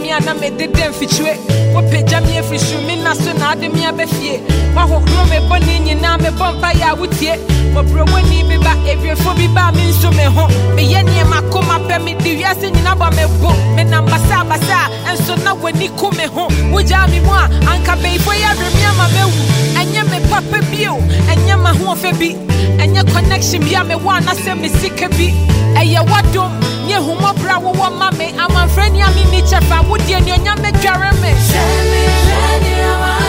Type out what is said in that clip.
me and I made the damn fichwe. What page am here for sure? Me na so na de me abefie. What me bonny na me bompa ya wutie. What bro when he be back every for be ba me so me ho. Me ye nie makoma pe me di wiase nyina ba me bo. Me na basa and so na when he come ho. Wuja mi mo anka be for ya remi ama me wu. Enye me papa bio. Enye ma ho fe bi. Enye connection bi me wa na se me sika bi. Eye wadom nye humo bra wo mama me. Am friend ya me ni chefa. Wudi enyo nya me dware me. Send me ready